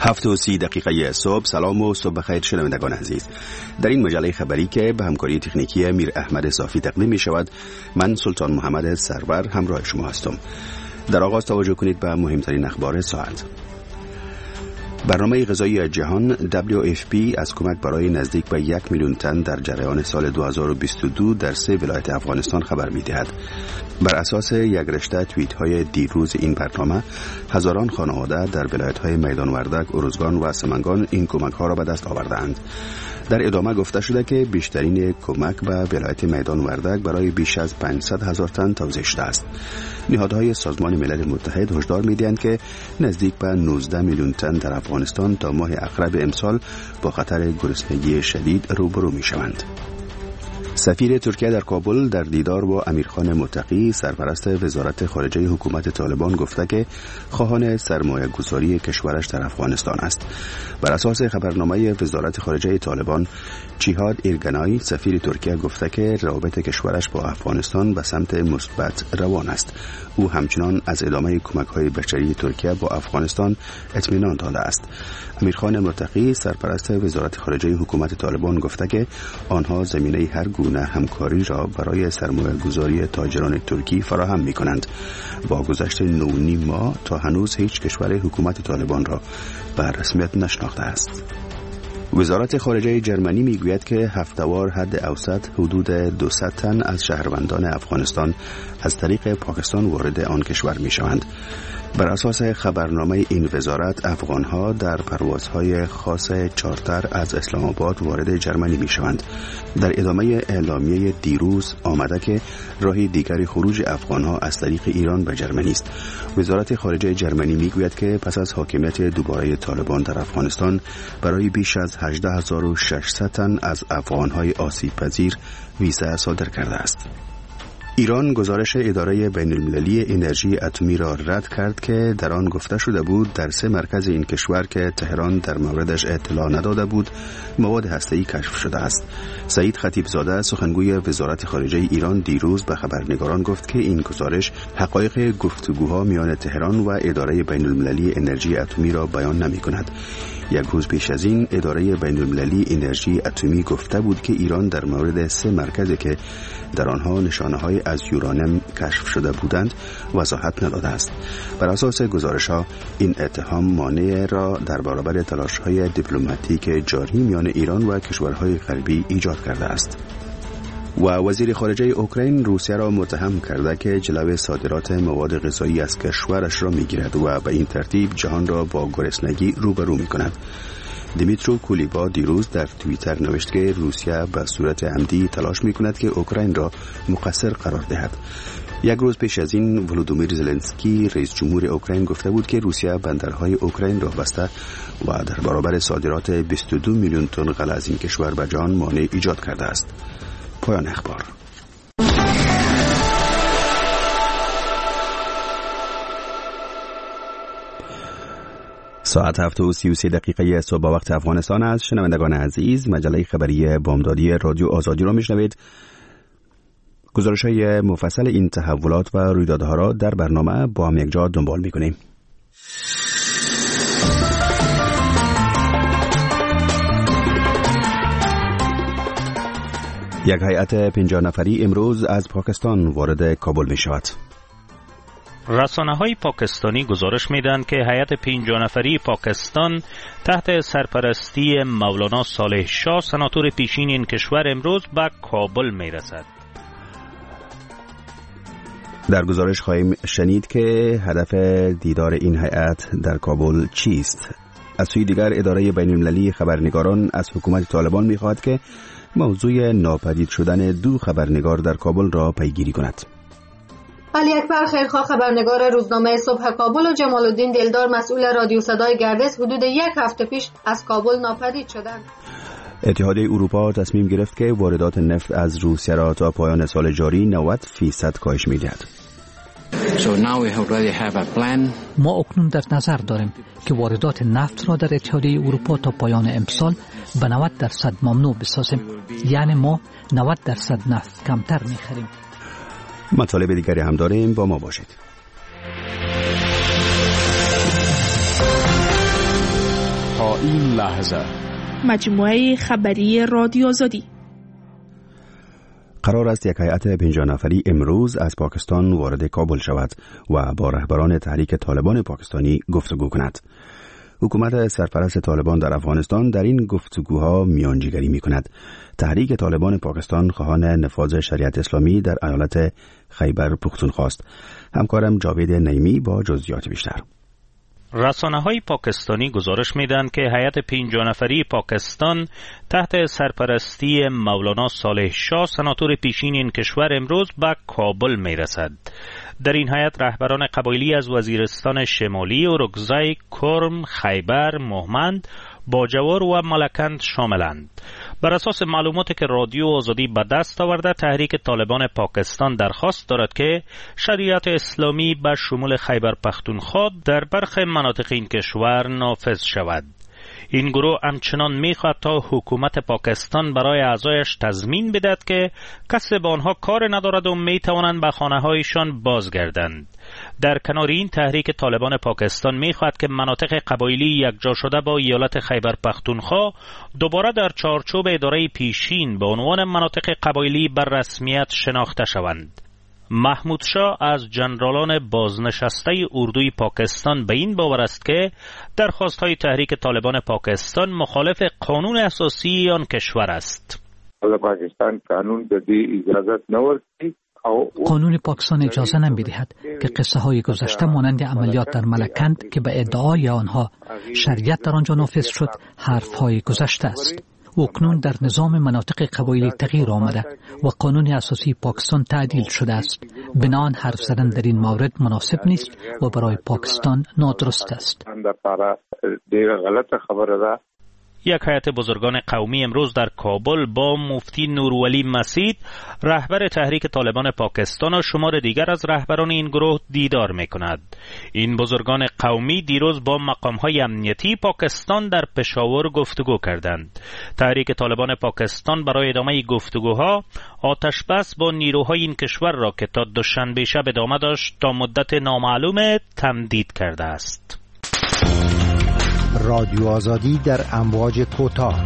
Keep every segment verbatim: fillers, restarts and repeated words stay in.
هفت و سی دقیقه صبح. سلام و صبح بخیر شنوندگان عزیز. در این مجله خبری که به همکاری تکنیکی میر احمد صافی تقدیم می شود، من سلطان محمد سرور همراه شما هستم. در آغاز توجه کنید به مهمترین اخبار ساعت. برنامه غذایی جهان دبلیو اف پی از کمک برای نزدیک به یک میلیون تن در جریان سال دو هزار و بیست و دو در سه ولایت افغانستان خبر می‌دهد. بر اساس یک رشته توییت‌های دیروز این برنامه، هزاران خانواده در ولایت‌های میدان وردک، ارزگان و سمنگان این کمک‌ها را به دست آوردند. در ادامه گفته شده که بیشترین کمک به ولایت میدان وردک برای بیش از پانصد هزار تن توزیع شده است. نهادهای سازمان ملل متحد هشدار می‌دهند که نزدیک به نوزده میلیون تن در افغانستان تا ماه اقرب امسال با خطر گرسنگی شدید روبرو می‌شوند. سفیر ترکیه در کابل در دیدار با امیرخان متقی سرپرست وزارت خارجه حکومت طالبان گفته که خواهان سرمایه گذاری کشورش در افغانستان است. بر اساس خبرنامه وزارت خارجه طالبان، جیهاد ایرگنای سفیر ترکیه گفته که روابط کشورش با افغانستان به سمت مثبت روان است. او همچنان از ادامه کمک‌های بشری ترکیه با افغانستان اطمینان داده است. امیرخان متقی سرپرست وزارت خارجه حکومت طالبان گفته که آنها زمینه هر گونه همکاری را برای سرمایه‌گذاری تاجران ترکی فراهم می‌کنند. با گذشت نه و نیم ماه تا هنوز هیچ کشور حکومت طالبان را به رسمیت نشناخته است. وزارت خارجه جرمنی میگوید که هفته‌وار حد اوسط حدود دویست تن از شهروندان افغانستان از طریق پاکستان وارد آن کشور میشوند. بر اساس خبرنامه این وزارت، افغانها در پروازهای خاص چارتر از اسلام آباد وارد جرمنی میشوند. در ادامه اعلامیه دیروز آمده که راه دیگری خروج افغانها از طریق ایران به جرمنی است. وزارت خارجه جرمنی میگوید که پس از حاکمیت دوباره طالبان در افغانستان، برای بیش از هجده هزار و ششصد تن از افغانهای آسیب پذیر ویزا صادر کرده است. ایران گزارش اداره بین المللی انرژی اتمی را رد کرد که در آن گفته شده بود در سه مرکز این کشور که تهران در موردش اطلاع نداده بود مواد هسته‌ای کشف شده است. سعید خطیبزاده سخنگوی وزارت خارجه ایران دیروز به خبرنگاران گفت که این گزارش حقایق گفتگوها میان تهران و اداره بین المللی انرژی اتمی را بیان نمی کند. یک روز پیش از این اداره بین المللی انرژی اتمی گفته بود که ایران در مورد سه مرکزی که در آنها نشانه‌های از یورانیم کشف شده بودند وضاحت نداده است. بر اساس گزارش‌ها این اتهام مانع را در برابر تلاش‌های دیپلماتیک جاری میان ایران و کشورهای غربی ایجاد کرده است. و وزیر خارجه اوکراین روسیه را متهم کرده که جلوی صادرات مواد غذایی از کشورش را میگیرد و به این ترتیب جهان را با گرسنگی روبرو میکند. دیمیترو کولیبا دیروز در توییتر نوشت که روسیه به صورت عمدی تلاش میکند که اوکراین را مقصر قرار دهد. یک روز پیش از این ولودیمیر زلنسکی رئیس جمهور اوکراین گفته بود که روسیه بندرهای اوکراین را بسته و در برابر صادرات بیست و دو میلیون تن غله از این کشور به جهان مانع ایجاد کرده است. پایان اخبار. ساعت هفت و سی و سه دقیقه صبح با وقت افغانستان است. شنوندگان عزیز، مجله خبری بامدادی رادیو آزادی را میشنوید. گزارش‌های مفصل این تحولات و رویدادها را در برنامه با هم یک جا دنبال می‌کنیم. یک هیئت پنجاه نفری امروز از پاکستان وارد کابل می شود. رسانه‌های پاکستانی گزارش می‌دهند که هیئت پنجاه نفری پاکستان تحت سرپرستی مولانا صالح شاه سناتور پیشین این کشور امروز به کابل می‌رسد. در گزارش خواهیم شنید که هدف دیدار این هیئت در کابل چیست. از سوی دیگر اداره بین المللی خبرنگاران از حکومت طالبان می‌خواهد که موضوع ناپدید شدن دو خبرنگار در کابل را پیگیری کند. علی اکبر خیرخواه خبرنگار روزنامه صبح کابل و جمال الدین دلدار مسئول رادیو صدای گردش حدود یک هفته پیش از کابل ناپدید شدند. اتحادیه اروپا تصمیم گرفت که واردات نفت از روسیه را تا پایان سال جاری نود فیصد کاهش می‌دهد. So now we already have a plan. ما اکنون در نظر داریم که واردات نفت را در اتحادیه اروپا تا پایان امسال به نود درصد ممنوع بسازیم. یعنی ما نود درصد نفت کمتر می‌خریم. مطالب دیگری هم داریم، با ما باشید. تا این لحظه. مجموعه خبری رادیو آزادی. قرار است یک هیئت پنجاه نفری امروز از پاکستان وارد کابل شود و با رهبران تحریک طالبان پاکستانی گفتگو کند. حکومت سرپرست طالبان در افغانستان در این گفتگوها میانجیگری می کند. تحریک طالبان پاکستان خواهان نفاذ شریعت اسلامی در ایالت خیبر پختونخوا است. همکارم جاوید نعیمی با جزئیات بیشتر. رسانه‌های پاکستانی گزارش می‌دهند که هیئت پنجاه نفری پاکستان تحت سرپرستی مولانا صالح شاه سناتور پیشین این کشور امروز به کابل می‌رسد. در این هیئت رهبران قبایلی از وزیرستان شمالی، اورکزای، کرم، خیبر، مهمند، باجوار و ملکند شاملند. بر اساس معلوماتی که رادیو آزادی به دست آورده، تحریک طالبان پاکستان درخواست دارد که شریعت اسلامی به شمول خیبر پختونخوا در برخی مناطق این کشور نافذ شود. این گروه همچنان میخواهد تا حکومت پاکستان برای اعضایش تضمین بدهد که کسی با آنها کار ندارد و میتوانند به خانه‌هایشان بازگردند. در کنار این، تحریک طالبان پاکستان میخواهد که مناطق قبایلی یکجا شده با ایالت خیبر پختونخوا دوباره در چارچوب اداره پیشین به عنوان مناطق قبایلی بر رسمیت شناخته شوند. محمود شاه از جنرالان بازنشسته اردوی پاکستان به این باور است که درخواست‌های تحریک طالبان پاکستان مخالف قانون اساسی آن کشور است. پاکستان قانون به اجازه نورتی. قانون پاکستان اجازه نمی‌دهد که قصه های گذشته مانند عملیات در ملکند که به ادعای آنها شریعت در آنجا نافذ شد حرف های گذشته است. اکنون در نظام مناطق قبایلی تغییر آمده و قانون اساسی پاکستان تعدیل شده است. بنابراین حرف زدن در این مورد مناسب نیست و برای پاکستان نادرست است. یک هیئت بزرگان قومی امروز در کابل با مفتی نورولی مسید، رهبر تحریک طالبان پاکستان و شمار دیگر از رهبران این گروه دیدار می‌کند. این بزرگان قومی دیروز با مقام‌های امنیتی پاکستان در پشاور گفتگو کردند. تحریک طالبان پاکستان برای ادامه گفتگوها آتش بس با نیروهای این کشور را که تا دوشنبه شب ادامه داشت تا مدت نامعلوم تمدید کرده است. رادیو آزادی در امواج کوتاه.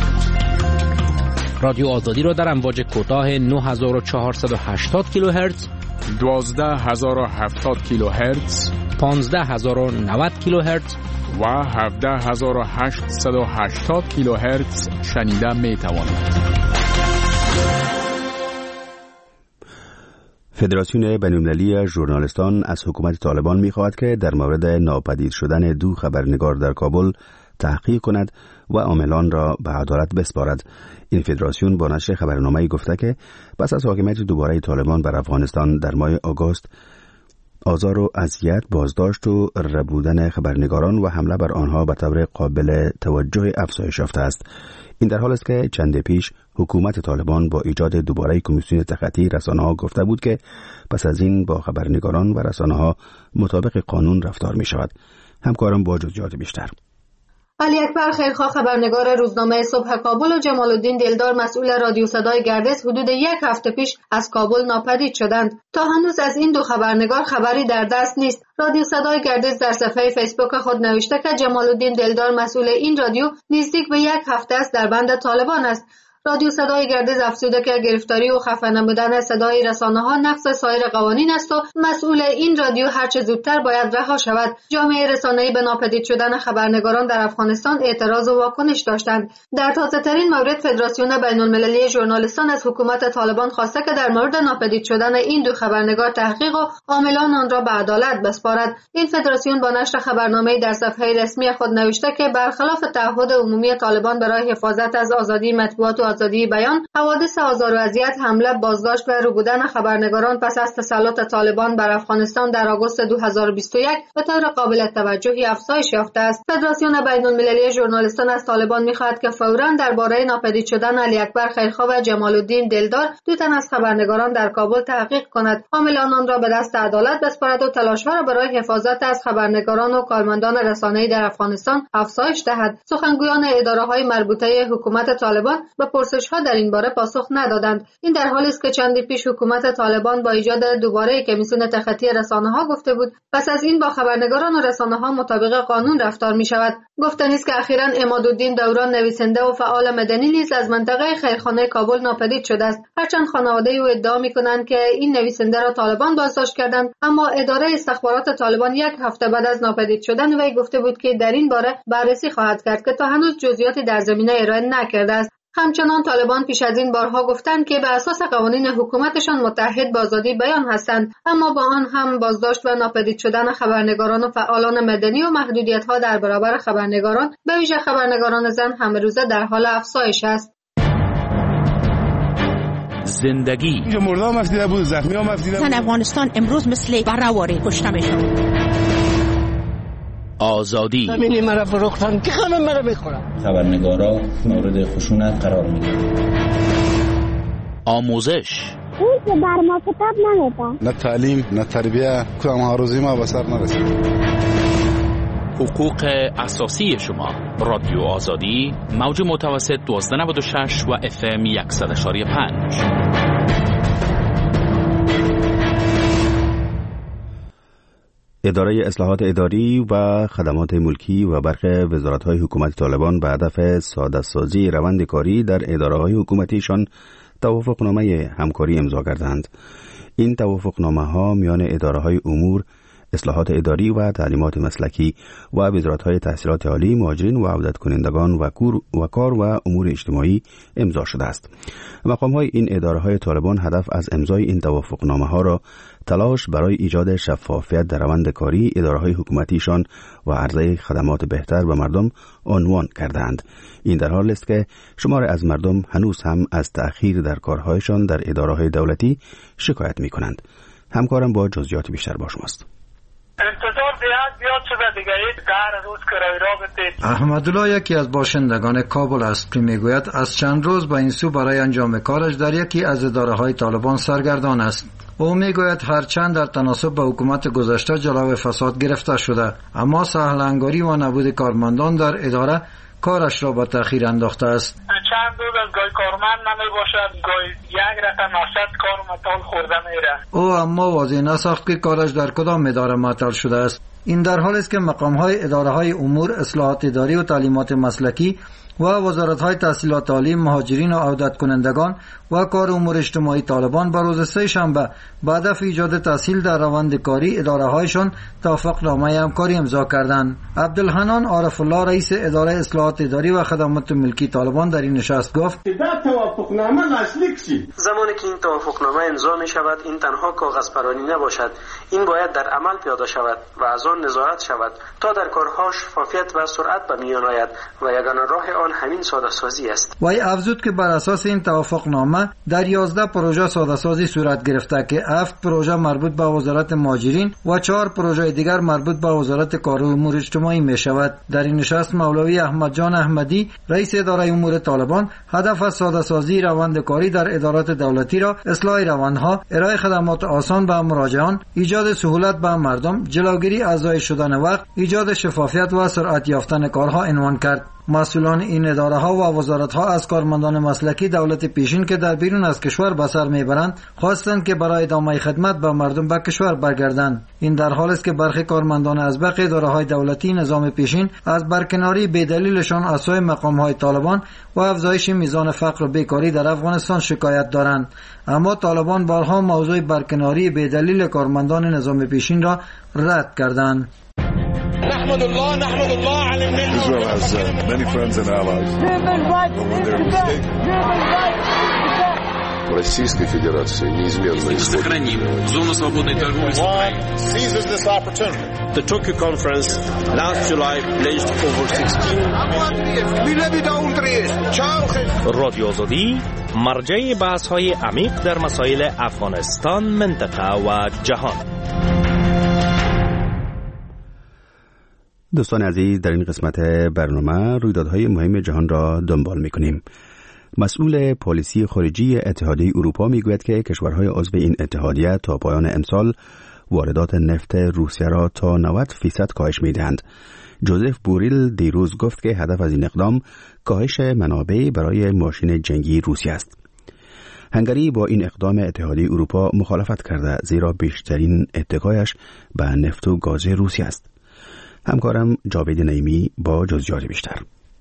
رادیو آزادی را در امواج کوتاه نه هزار و چهارصد و هشتاد کیلوهرتز، دوازده هزار و هفتاد کیلوهرتز، پانزده هزار و نود کیلوهرتز و هفده هزار و هشتصد و هشتاد کیلوهرتز شنیده می توانید. فدراسیون بین‌المللی ژورنالیستان از حکومت طالبان می‌خواهد که در مورد ناپدید شدن دو خبرنگار در کابل تحقیق کند و عاملان را به عدالت بسپارد. این فدراسیون با نشر خبرنامه‌ای گفته که پس از حاکمیت دوباره طالبان بر افغانستان در ماه آگوست، آزار و اذیت، بازداشت و ربودن خبرنگاران و حمله بر آنها به طور قابل توجه افزایش یافته است. این در حال است که چند پیش حکومت طالبان با ایجاد دوباره کمیسیون تخطی رسانه‌ها گفته بود که پس از این با خبرنگاران و رسانه‌ها مطابق قانون رفتار می شود. همکارم با جزئیات بیشتر. علی اکبر خیرخواه خبرنگار روزنامه صبح کابل و جمال الدین دلدار مسئول رادیو صدای گردش حدود یک هفته پیش از کابل ناپدید شدند. تا هنوز از این دو خبرنگار خبری در دست نیست. رادیو صدای گردش در صفحه فیسبوک خود نوشته که جمال الدین دلدار مسئول این رادیو نزدیک به یک هفته است در بند طالبان است. رادیو صدای گردش افزوده که گرفتاری و خفه نمودن صدای رسانه‌ها نقض سایر قوانین است و مسئول این رادیو هرچه زودتر باید رها شود. جامعه رسانه‌ای به ناپدید شدن خبرنگاران در افغانستان اعتراض و واکنش داشتند. در تازه‌ترین مورد، فدراسیون بین‌المللی ژورنالیستان از حکومت طالبان خواسته که در مورد ناپدید شدن این دو خبرنگار تحقیق و عاملان آن را به عدالت بسپارد. این فدراسیون با نشر خبرنامه‌ای در صفحه رسمی خود نوشته که برخلاف تعهد عمومی طالبان برای حفاظت از آزادی مطبوعات و آزادی بیان، حوادث آزار و اذیت، حمله، بازداشت و ربودن خبرنگاران پس از تسلط طالبان بر افغانستان در آگوست دو هزار و بیست و یک به طور قابل توجهی افزایش یافته است. فدراسیون بین‌المللی ژورنالیستان از طالبان می‌خواهد که فوراً درباره ناپدید شدن علی اکبر خیرخواه و جمال الدین دلدار، دو تن از خبرنگاران در کابل، تحقیق کند، عاملان آن را به دست عدالت بسپارد و تلاش‌ها را برای حفاظت از خبرنگاران و کارمندان رسانه‌ای در افغانستان افزایش دهد. سخنگویان اداره‌های مربوطه حکومت طالبان به پرسش‌ها در این باره پاسخ ندادند. این در حالی است که چندی پیش حکومت طالبان با ایجاد دوباره کمیسیون تخطی رسانه‌ها گفته بود پس از این با خبرنگاران و رسانه‌ها مطابق قانون رفتار می‌شود. گفتنی است که اخیراً عمادالدین دوران نویسنده و فعال مدنی نیز از منطقه خیرخانه کابل ناپدید شده است. هرچند خانواده او ادعا می‌کنند که این نویسنده را طالبان بازداشت کردند، اما اداره استخبارات طالبان یک هفته بعد از ناپدید شدن وی گفته بود که در این باره بررسی خواهد کرد که تا هنوز جزئیاتی در زمینه ارائه نکرده است. همچنان طالبان پیش از این بارها گفتند که به اساس قوانین حکومتشان متحد با آزادی بیان هستند، اما با آن هم بازداشت و ناپدید شدن خبرنگاران و فعالان مدنی و محدودیت‌ها در برابر خبرنگاران به ویژه خبرنگاران زن همه روزه در حال افزایش است. زندگی مردم مفدیده بود، زخمی ها مفدیده بود. افغانستان امروز مثل برآوری کشته میشد. آزادی همین مرا فروختن که همه مرا میخورن. خبرنگارا مورد خشونت قرار میگیرن. آموزش اون که بر ما کتاب نمیده. نه تعلیم نه تربیه، کدام هاروزی ما به سر نرسید. حقوق اساسی شما. رادیو آزادی موج متوسط دوازده نود و شش و اف ام صد و پنج. اداره اصلاحات اداری و خدمات ملکی و برخی وزارت‌های حکومت طالبان به هدف ساده‌سازی روند کاری در اداره‌های حکومتیشان توافقنامه همکاری امضا کردند. این توافقنامه‌ها میان اداره‌های امور، اصلاحات اداری و تعلیمات مسلکی و وزارت‌های تحصیلات عالی، مهاجرین و عودت کنندگان و و کار و امور اجتماعی امضا شده است. مقام‌های این اداره‌های طالبان هدف از امضای این توافقنامه‌ها را تلاش برای ایجاد شفافیت در روند کاری اداره‌های حکومتیشان و عرضه خدمات بهتر به مردم عنوان کردند. این در حالی است که شمار از مردم هنوز هم از تأخیر در کارهایشان در اداره‌های دولتی شکایت می‌کنند. همکارم با جزئیات بیشتر با شماست. انتظار زیاد زیاد شده دیگه. در روز کرای رابطه احمدالله یکی از باشندگان کابل است که میگوید از چند روز با این سو برای انجام کارش در یکی از اداره‌های طالبان سرگردان است. او میگوید هرچند در تناسب با حکومت گذشته جلوی فساد گرفته شده، اما سهل‌انگاری و نبود کارمندان در اداره کارش را به تأخیر انداخته است. چند روز از گاهی کارمند نمی باشد، گاهی یک رقم نصد کار مطال خورده میره. او اما واضح نساخت که کارش در کدام اداره معطل شده است. این در حالی است که مقام‌های اداره‌های امور، اصلاحات اداری و تعلیمات مسلکی و وزارت‌های تحصیلات عالی، مهاجرین و عودت کنندگان و کار امور اجتماعی طالبان به روز سه شنبه به هدف ایجاد تسهیل در روند کاری اداره‌هایشان توافقنامه همکاری امضا کردند. عبدالحنان عارف الله رئیس اداره اصلاحات اداری و خدمات ملکی طالبان در این نشست گفت: در توافقنامه تصدیق شد. زمانی که این توافقنامه امضا می شود، این تنها کاغذ پرانی نباشد، این باید در عمل پیاده شود و از آن نظارت شود تا در کارها شفافیت و سرعت به میان آید و یگانه راه آن همین ساده سازی است. وی افزود که بر اساس این توافقنامه در یازده پروژه ساده سازی صورت گرفته که هفت پروژه مربوط به وزارت مهاجرین و چهار پروژه دیگر مربوط به وزارت کار و امور اجتماعی می شود. در این نشست مولوی احمد جان احمدی رئیس اداره امور طالبان هدف از ساده سازی روند کاری در ادارات دولتی را اصلاح روندها، ارائه خدمات آسان به مراجعان، ایجاد سهولت به مردم، جلوگیری از ضایع شدن وقت، ایجاد شفافیت و سرعت یافتن کارها عنوان کرد. مسئولان این اداره ها و وزارت ها از کارمندان مسلکی دولت پیشین که در بیرون از کشور به سر میبرند خواستند که برای ادامه خدمت به مردم به کشور برگردند. این در حالی است که برخی کارمندان از باقی اداره های دولتی نظام پیشین از برکناری بدلیلشان از سوی مقام های طالبان و افزایش میزان فقر و بیکاری در افغانستان شکایت دارند. اما طالبان بارها موضوع برکناری بدلیل کارمندان نظام پیشین را رد کردند. نحمد الله نحمد الله على النعمة. Israel has uh, many friends and allies. When they're mistaken. Российской Федерации неизменно исходит. Сохраним зону свободной торговли с Украиной. Seizes this opportunity. The Tokyo conference last July pledged over sixteen. رادیو آزادی مرجع بحث‌های عمیق در مسائل افغانستان، منطقه و جهان. دوستان عزیز، در این قسمت برنامه رویدادهای مهم جهان را دنبال می‌کنیم. مسئول پالیسی خارجی اتحادیه اروپا میگوید که کشورهای عضو این اتحادیه تا پایان امسال واردات نفت روسیه را تا نود فیصد کاهش میدهند. جوزف بوریل دیروز گفت که هدف از این اقدام کاهش منابع برای ماشین جنگی روسیه است. هنگری با این اقدام اتحادیه اروپا مخالفت کرده، زیرا بیشترین اتکایش به نفت و گاز روسیه است. همکارم جاوید نعیمی با جزئیات بیشتر.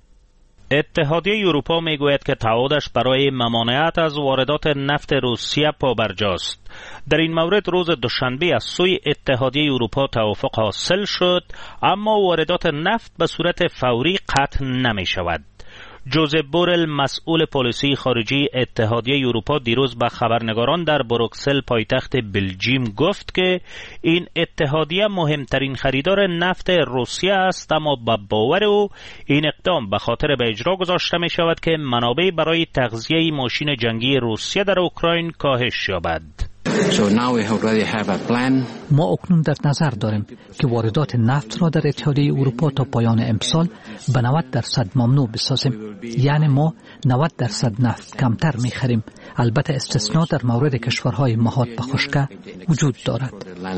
اتحادیه اروپا میگوید که تعهدش برای ممانعت از واردات نفت روسیه پابرجاست. در این مورد روز دوشنبه از سوی اتحادیه اروپا توافق حاصل شد، اما واردات نفت به صورت فوری قطع نمی شود. جوزف بورل مسئول پالیسی خارجی اتحادیه اروپا دیروز به خبرنگاران در بروکسل پایتخت بلژیم گفت که این اتحادیه مهمترین خریدار نفت روسیه است، اما به باور او این اقدام به خاطر به اجرا گذاشته می شود که منابع برای تغذیه ماشین جنگی روسیه در اوکراین کاهش یابد. So now we already have a plan. ما اکنون در نظر داریم که واردات نفت را در اتحادیه اروپا تا پایان امسال به نود درصد ممنوع بسازیم. یعنی ما نود درصد نفت کمتر می‌خریم. البته استثناء در مورد کشورهای مهاد به خشکه وجود دارد.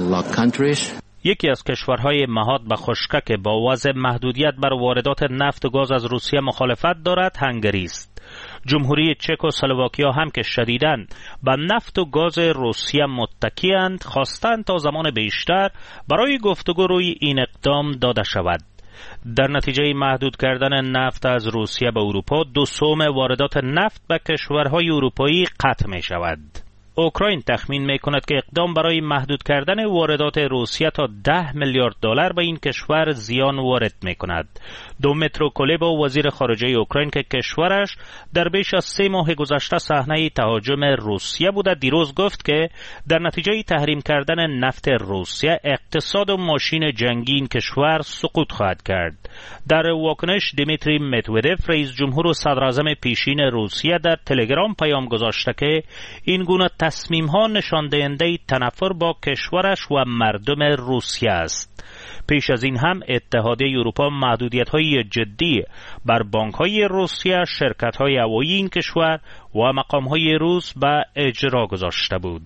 یکی از کشورهای مهاد به خشکه که با وضع محدودیت بر واردات نفت و گاز از روسیه مخالفت دارد هنگری است. جمهوری چک و اسلواکیا هم که شدیداً به نفت و گاز روسیه متکی‌اند، خواستند تا زمان بیشتر برای گفتگو روی این اقدام داده شود. در نتیجه محدود کردن نفت از روسیه به اروپا، دو سوم واردات نفت به کشورهای اروپایی قطع می شود. اوکراین تخمین می کند که اقدام برای محدود کردن واردات روسیه تا ده میلیارد دلار به این کشور زیان وارد می کند. دومیترو کولبا وزیر خارجه اوکراین که کشورش در بیش از سه ماه گذشته صحنه تهاجم روسیه بوده، دیروز گفت که در نتیجه تحریم کردن نفت روسیه اقتصاد و ماشین جنگی این کشور سقوط خواهد کرد. در واکنش دیمیتری مدودف رئیس جمهور و صدر اعظم پیشین روسیه در تلگرام پیام گذاشته که این گونه تصمیم ها نشان دهنده تنفر با کشورش و مردم روسیه است. پیش از این هم اتحادیه اروپا محدودیت های جدی بر بانک های روسیه، شرکت های هوایی این کشور و مقام های روس به اجرا گذاشته بود.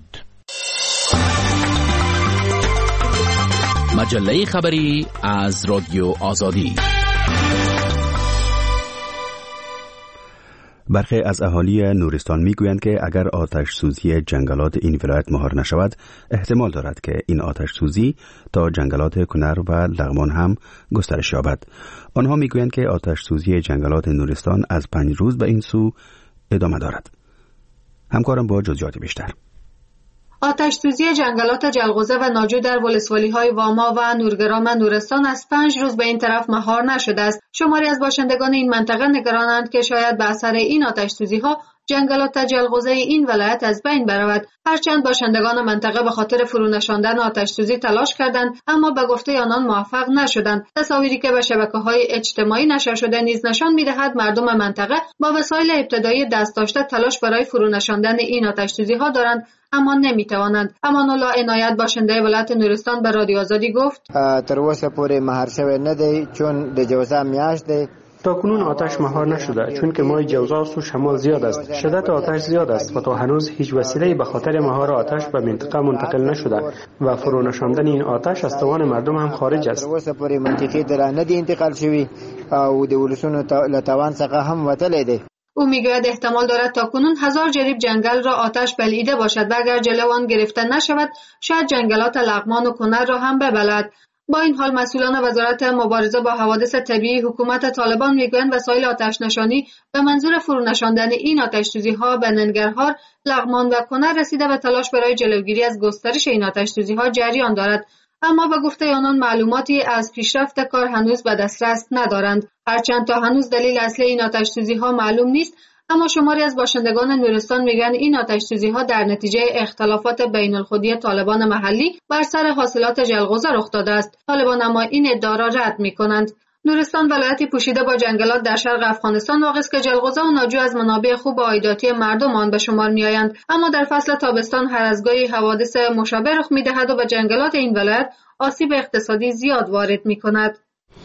مجله خبری از رادیو آزادی. برخی از اهالی نورستان میگویند که اگر آتش سوزی جنگلات این ولایت مهار نشود، احتمال دارد که این آتش سوزی تا جنگلات کنر و لغمان هم گسترش یابد. آنها میگویند که آتش سوزی جنگلات نورستان از پنج روز به این سو ادامه دارد. همکارم با جزئیات بیشتر. آتش سوزی جنگلات جلغوزه و ناجو در ولسوالی‌های واما و نورگرام نورستان از پنج روز به این طرف مهار نشده است. شماری از باشندگان این منطقه نگرانند که شاید به اثر این آتش سوزی‌ها جنگلات جلغوزه این ولایت از بین برود. هرچند باشندگان منطقه به خاطر فرونشاندن آتش سوزی تلاش کردند، اما به گفته آنان موفق نشدند. تصاویری که به شبکه‌های اجتماعی نشر شده نیز نشان می‌دهد مردم منطقه با وسایل ابتدایی دست داشته تلاش برای فرونشاندن این آتش سوزی‌ها دارند، اما نمی‌توانند. امان الله عنایت باشنده ولایت نورستان به رادیو آزادی گفت: تر اوسه پورې مهار شوی نه دی، چون د جوزا میاشت دی. تاکنون آتش مهار نشده، چون که ماه جوزا و شمال زیاد است. شدت آتش زیاد است و تا هنوز هیچ وسیله‌ای به خاطر مهار آتش به منطقه منتقل نشده و فرونشاندن این آتش از توان مردم هم خارج است. اوسه پورې منطقه در نه دی انتقال شوی او د ولسونو له توان څخه هم وتلی دی. او میگوید احتمال دارد تاکنون هزار جریب جنگل را آتش بلعیده باشد و اگر جلو آن گرفته نشود شاید جنگلات لغمان و کنر را هم ببلد. با این حال مسئولان وزارت مبارزه با حوادث طبیعی حکومت طالبان میگویند وسایل آتش نشانی به منظور فرونشاندن این آتش سوزی‌ها به ننگرهار، لغمان و کنر رسیده و تلاش برای جلوگیری از گسترش این آتش سوزی‌ها جریان دارد. اما به گفته آنان معلوماتی از پیشرفت کار هنوز به دسترس ندارند. هرچند تا هنوز دلیل اصلی این آتش سوزی‌ها معلوم نیست، اما شماری از باشندگان نورستان میگن این آتش سوزی‌ها در نتیجه اختلافات بین الخودی طالبان محلی بر سر حاصلات جلغوزه رخ داده است. طالبان اما این ادعا را رد می‌کنند. نورستان ولایتی پوشیده با جنگلات در شرق افغانستان واقع است که جلغوزه و ناجو از منابع خوب و عایداتی مردم آن به شمار می‌آیند، اما در فصل تابستان هر از گاهی حوادث مشابه رخ می‌دهد و به جنگلات این ولایت آسیب اقتصادی زیاد وارد می‌کند.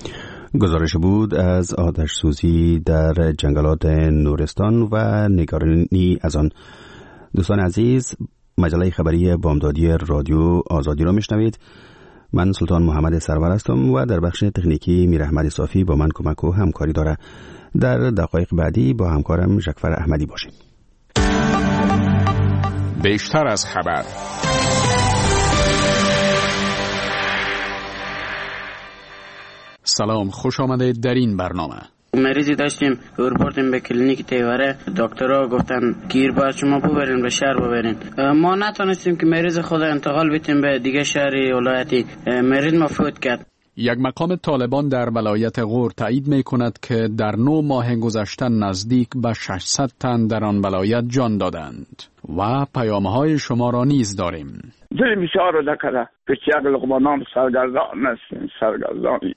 گزارش بود از آتش سوزی در جنگلات نورستان و نگرانی از آن. دوستان عزیز، مجله خبری بامدادی رادیو آزادی را میشنوید. من سلطان محمد سرور هستم و در بخش تکنیکی میر احمد صافی با من کمک و همکاری داره. در دقایق بعدی با همکارم ژکفر احمدی باشیم. بیشتر از خبر. سلام، خوش آمدید در این برنامه. مریضی داشتیم بردیم به کلینیک تیوره، دکترها گفتن گیر باید شما ببرین به شهر ببرین. ما نتونستیم که مریض خود انتقال بدیم به دیگه شهری ولایتی. مریض ما فوت کرد. یک مقام طالبان در ولایت غور تایید می کند که در نو ماه گذشته نزدیک به ششصد تن در آن ولایت جان دادند و پیامهای شما را نیز داریم. دل بسیار دکره که یک لقمانان سرگردان نستیم سرگردانی.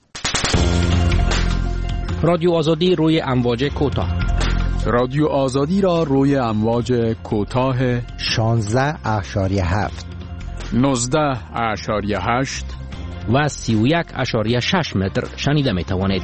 رادیو آزادی روی امواج کوتاه. رادیو آزادی را روی امواج کوتاه شانزده اشاریه هفت، نوزده اشاریه هشت و سی و یک اشاریه شش متر شنیده می توانید.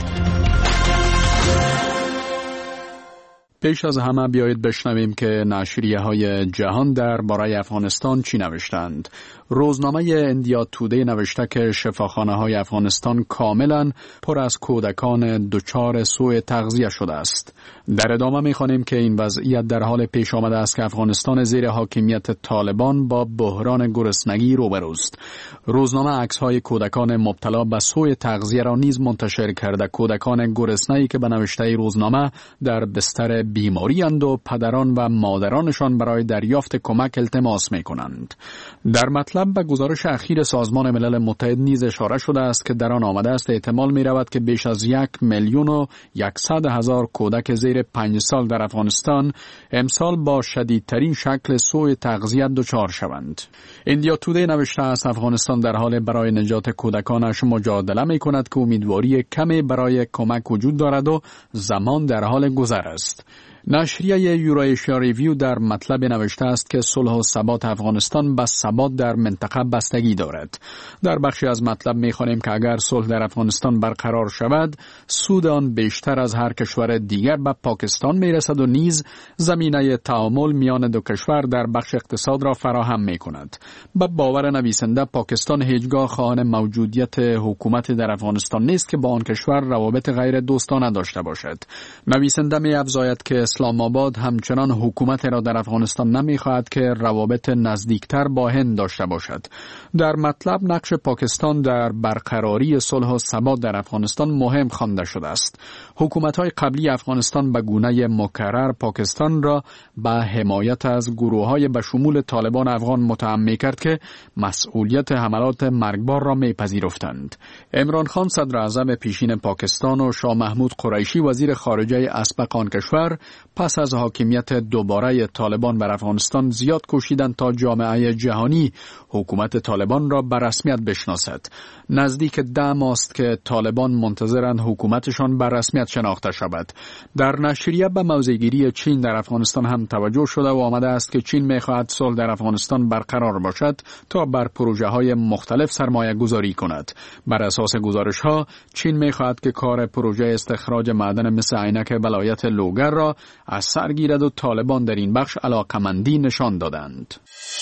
پیش از همه بیایید بشنویم که نشریه های جهان درباره افغانستان چی نوشتند. روزنامه اندیا تودی نوشته که شفاخانه های افغانستان کاملا پر از کودکان دچار سوء تغذیه شده است. در ادامه می‌خوانیم که این وضعیت در حال پیش آمده است که افغانستان زیر حاکمیت طالبان با بحران گرسنگی روبروست. روزنامه عکس‌های کودکان مبتلا به سوء تغذیه را نیز منتشر کرده. کودکان گرسنه‌ای که به نوشته روزنامه در بستر بیماری اند و پدران و مادرانشان برای دریافت کمک التماس می‌کنند. در مطلب به گزارش اخیر سازمان ملل متحد نیز اشاره شده است که در آن آمده است احتمال می‌رود که بیش از یک میلیون و یکصد هزار کودک زیر پنج سال در افغانستان امسال با شدیدترین شکل سوء تغذیه دچار شوند. اندیا تودی نوشته است افغانستان در حال برای نجات کودکانش مجادله می‌کند که امیدواری کمی برای کمک وجود دارد و زمان در حال گذر است. نشریه یورایشیا ریویو در مطلب نوشته است که صلح و ثبات افغانستان به ثبات در منطقه بستگی دارد. در بخشی از مطلب می‌خوانیم که اگر صلح در افغانستان برقرار شود، سود آن بیشتر از هر کشور دیگر به پاکستان می‌رسد و نیز زمینه تعامل میان دو کشور در بخش اقتصاد را فراهم می‌کند. به باور نویسنده پاکستان هیچگاه خواهان موجودیت حکومت در افغانستان نیست که با آن کشور روابط غیر دوستانه داشته باشد. نویسنده می‌افزاید که اسلام آباد همچنان حکومت را در افغانستان نمی‌خواهد که روابط نزدیکتر با هند داشته باشد. در مطلب نقش پاکستان در برقراری صلح و ثبات در افغانستان مهم خوانده شده است. حکومت‌های قبلی افغانستان به گونه مکرر پاکستان را به حمایت از گروه‌های به شمول طالبان افغان متهم می‌کرد که مسئولیت حملات مرگبار را می‌پذیرفتند. عمران خان صدر اعظم پیشین پاکستان و شاه محمود قریشی وزیر خارجه اسبق آن کشور پس از حاکمیت دوباره طالبان بر افغانستان زیاد کوشیدند تا جامعه جهانی حکومت طالبان را به رسمیت بشناسد. نزدیک ده ماه است که طالبان منتظرند حکومتشان به رسمیت شناخته شود. در نشریه به موضع‌گیری چین در افغانستان هم توجه شده و آمده است که چین می‌خواهد صلح در افغانستان برقرار باشد تا بر پروژه‌های مختلف سرمایه گذاری کند. بر اساس گزارش‌ها چین می‌خواهد که کار پروژه استخراج معدن مس عینک ولایت لوگر را از سر گیرد و طالبان در این بخش علاقمندی نشان دادند.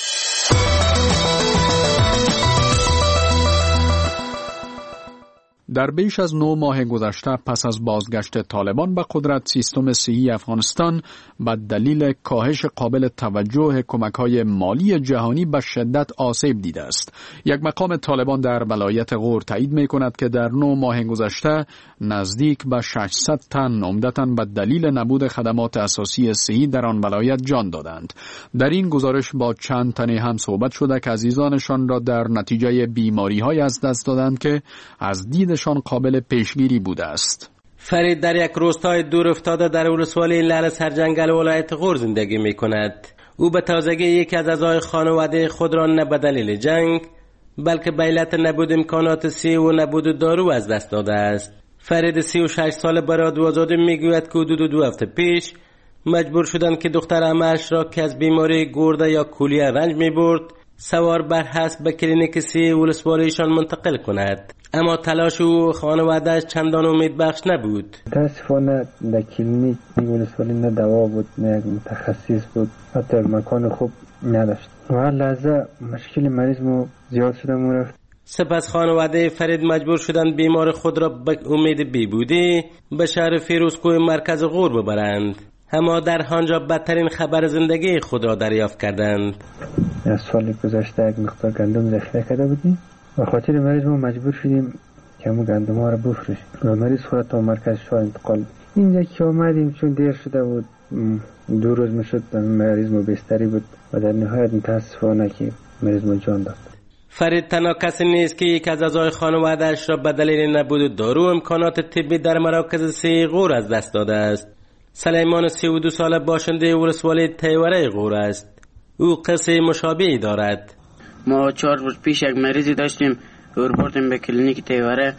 در بیش از نه ماه گذشته پس از بازگشت طالبان به قدرت، سیستم صحی افغانستان به دلیل کاهش قابل توجه کمک‌های مالی جهانی به شدت آسیب دیده است. یک مقام طالبان در ولایت غور تایید می‌کند که در نه ماه گذشته نزدیک به ششصد تن عمدتاً به دلیل نبود خدمات اساسی صحی در آن ولایت جان دادند. در این گزارش با چند تن هم صحبت شده که عزیزانشان را در نتیجه بیماری‌های از دست دادند که از دید شان قابل پیشگیری بوده است. فرید در یک روستای دور افتاده در ولسوالی لعل سرجنگل ولایت غور زندگی می کند. او به تازگی یکی از اعضای خانواده خود را نه به دلیل جنگ بلکه به علت نبود امکانات صحی و نبود دارو از دست داده است. فرید سی و شش ساله به رادیو آزادی می گوید که حدود دو هفته پیش مجبور شدند که دختر عمه‌اش را که از بیماری گرده یا کولیه رنج می برد سوار بر اسب به کلینیک صحی ولسوالیشان منتقل کند. اما تلاش او خانواده‌اش چندان امیدبخش نبود. متاسفانه در کلینیک ولسوالی نه دوا بود نه متخصص بود، حتی مکان خوب نداشت. و هر لحظه مشکل مریض مو زیاد شده مو رفت. سپس خانواده فرید مجبور شدند بیمار خود را به امید بیبودی به شهر فیروزکوه مرکز غور ببرند، اما در آنجا بدترین خبر زندگی خود را دریافت کردند. از سال گذشته یک مقدار گندم ذخیره کرده بودیم و خاطر مریض ما مجبور شدیم که همون گندم ها را بفروشیم و مریض خود تا مرکز شهر انتقال. اینجا که آمدیم چون دیر شده بود، دو روز میشد مریض ما بستری بود و در نهایت متاسفانه که مریض ما جان داد. فرید تنها کسی نیست که یک از اعضای خانواده‌اش را به دلیل نبود دارو امکانات طبی در مراکز سی غور از دست داده است. سلیمان سی و دو ساله باشنده ولسوالی تیوره غور است. او قصه مشابهی دارد. ما چهار روز پیش یک مریضی داشتیم، او بردیم به کلینیک تیوره.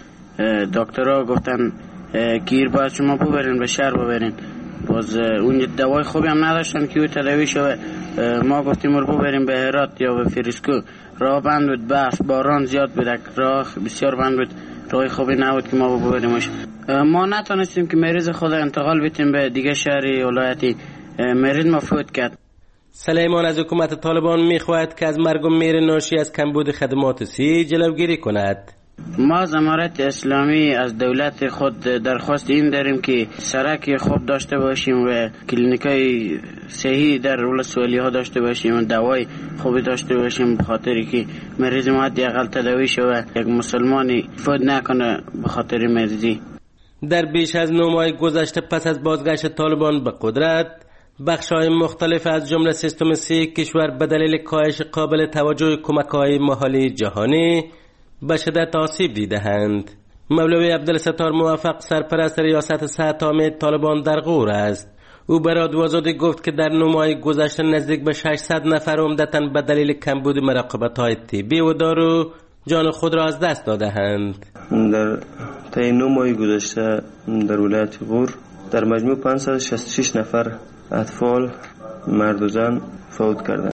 دکترها گفتن گیر باید شما ببرین به شهر ببرین. باز اون دوای خوبی هم نداشتن که او تداوی شوه. ما گفتیم رو ببریم به هرات یا به فیروزکو. راه بند بود، برف باران زیاد بود، راه بسیار بند بود، راه خوبی نبود که ما ببریمش. ما نتونستیم که مریض خود انتقال بدیم به دیگه شهری ولایتی. مریض ما فوت کرد. سلیمان از حکومت طالبان میخواهد که از مرگ و میر ناشی از کمبود خدمات صحی جلوگیری کند. ما از امارت اسلامی از دولت خود درخواست این داریم که سرک خوب داشته باشیم و کلینیکای صحی در ولسوالی ها داشته باشیم و دوای خوبی داشته باشیم، به خاطری که مریض ما حداقل تداوی شوه، یک مسلمانی فوت نکنه به خاطر مریضی. در بیش از نه ماه گذشته پس از بازگشت طالبان به قدرت، بخش‌های مختلف از جمله سیستم صحی کشور به دلیل کاهش قابل توجه کمک‌های محلی جهانی به شدت آسیب دیده‌اند. مولوی عبدالستار موفق سرپرست ریاست صحت عامه طالبان در غور است. او به رادیو آزادی گفت که در نه ماه گذشته نزدیک به ششصد نفر عمدتاً به دلیل کمبود مراقبت‌های طبی و دارو جان خود را از دست داده‌اند. در طی نه ماه گذشته در ولایت غور در مجموع پانصد و شصت و شش نفر اطفال، مرد و زن فوت کردند.